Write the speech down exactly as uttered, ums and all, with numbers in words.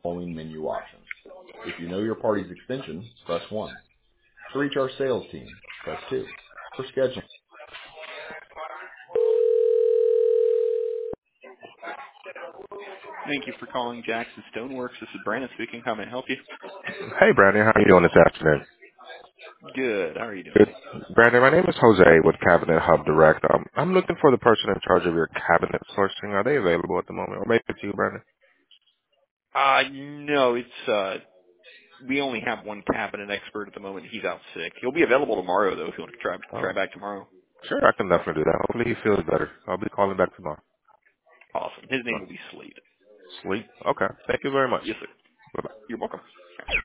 following menu options. If you know your party's extension, press one. To reach our sales team, press two. For scheduling. Thank you for calling Jackson Stoneworks. This is Brandon speaking. How may I help you? Hey, Brandon. How are you doing this afternoon? Good. How are you doing? Good. Brandon, my name is Jose with Cabinet Hub Direct. Um, I'm looking for the person in charge of your cabinet sourcing. Are they available at the moment? Or maybe it's you, Brandon? Uh, no, it's, uh, we only have one cabinet expert at the moment. He's out sick. He'll be available tomorrow, though, if you want to try, try Oh, back tomorrow. sure. I can definitely do that. Hopefully he feels better. I'll be calling back tomorrow. Awesome. His Uh, name will be Slade. Sweet. Okay. Thank you very much. Yes, sir. Bye-bye. You're welcome.